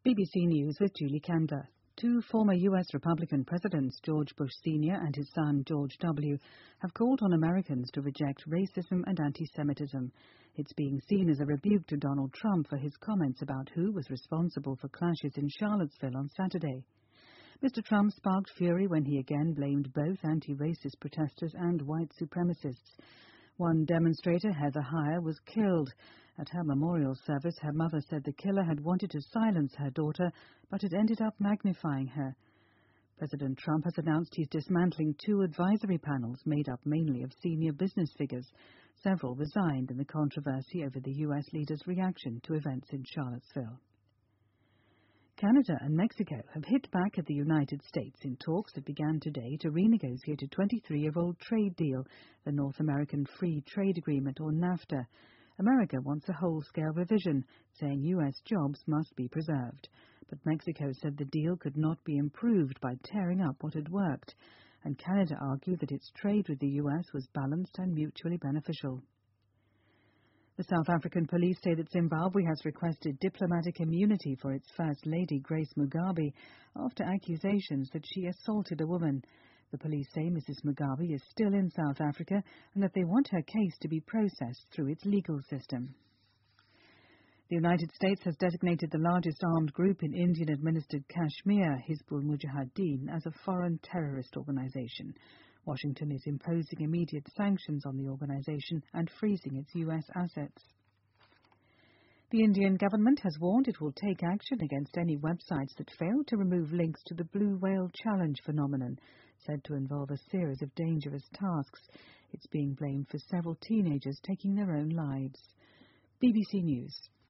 BBC News with Julie Kendler. Two former U.S. Republican presidents, George Bush Sr. and his son, George W., have called on Americans to reject racism and anti-Semitism. It's being seen as a rebuke to Donald Trump for his comments about who was responsible for clashes in Charlottesville on Saturday. Mr. Trump sparked fury when he again blamed both anti-racist protesters and white supremacists. One demonstrator, Heather Heyer, was killed. At her memorial service, her mother said the killer had wanted to silence her daughter, but had ended up magnifying her. President Trump has announced he's dismantling two advisory panels made up mainly of senior business figures. Several resigned in the controversy over the U.S. leader's reaction to events in Charlottesville. Canada and Mexico have hit back at the United States in talks that began today to renegotiate a 23-year-old trade deal, the North American Free Trade Agreement, or NAFTA. America wants a whole-scale revision, saying U.S. jobs must be preserved. But Mexico said the deal could not be improved by tearing up what had worked, and Canada argued that its trade with the U.S. was balanced and mutually beneficial. The South African police say that Zimbabwe has requested diplomatic immunity for its First Lady, Grace Mugabe, after accusations that she assaulted a woman. The police say Mrs. Mugabe is still in South Africa and that they want her case to be processed through its legal system. The United States has designated the largest armed group in Indian-administered Kashmir, Hizbul Mujahideen, as a foreign terrorist organization. Washington is imposing immediate sanctions on the organization and freezing its U.S. assets. The Indian government has warned it will take action against any websites that fail to remove links to the Blue Whale Challenge phenomenon, said to involve a series of dangerous tasks. It's being blamed for several teenagers taking their own lives. BBC News.